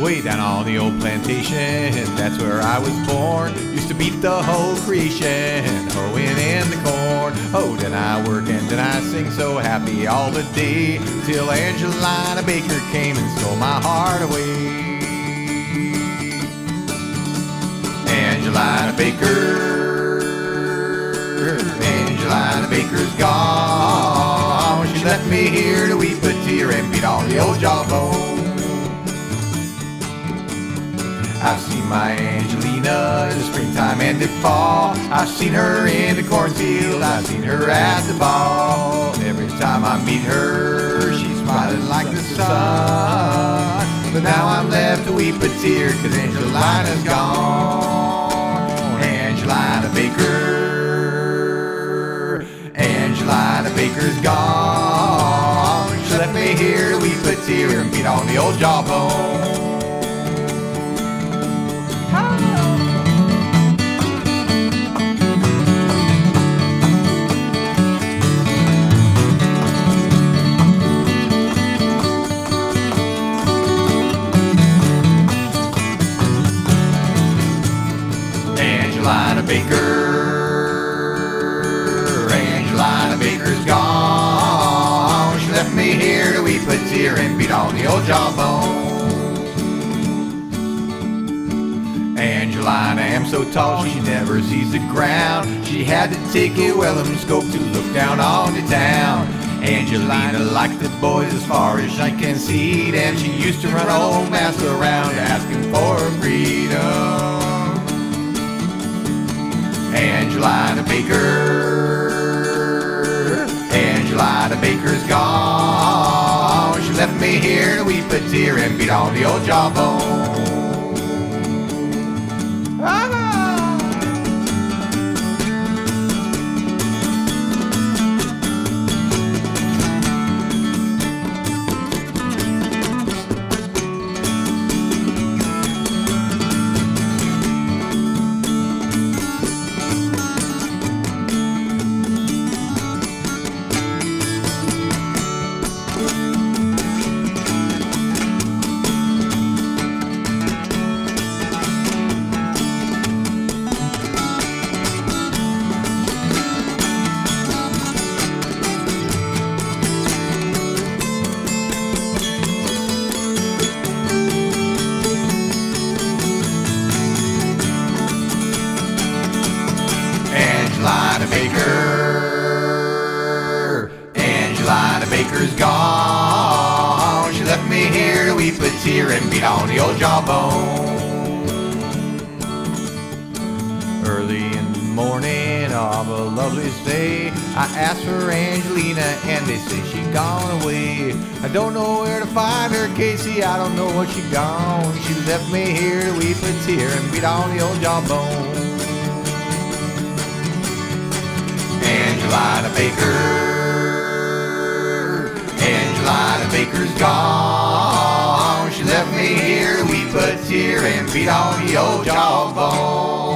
way down on the old plantation. That's where I was born. Used to beat the whole creation, hoeing in the corn. Oh, then I work and then I sing so happy all the day, till Angelina Baker came and stole my heart away. Angelina Baker, Angelina Baker's gone. She left me here to weep a tear and beat on the old jawbone. I've seen my Angelina in the springtime and the fall. I've seen her in the cornfield, I've seen her at the ball. Every time I meet her, she's smiling like the sun. But now I'm left to weep a tear, 'cause Angelina's gone. Angelina Baker, Angelina Baker's gone. She left me here to weep a tear and beat on the old jawbone. Angelina Baker, Angelina Baker's gone. She left me here to weep a tear and beat on the old jawbone. Angelina am so tall she never sees the ground. She had to take a Wellum-scope to look down on the town. Angelina liked the boys as far as I can see them. She used to run old mass around asking for freedom. Angelina Baker, Angelina Baker's gone. She left me here to weep a tear and beat on the old jawbone. Angelina Baker, Angelina Baker's gone. She left me here to weep a tear and beat on the old jawbone. Early in the morning of a lovely day, I asked for Angelina and they say she gone away. I don't know where to find her, Casey, I don't know where she gone. She left me here to weep a tear and beat on the old jawbone. Angelina Baker, Angelina Baker's gone. She left me here to weep a tear and beat on the old jawbone.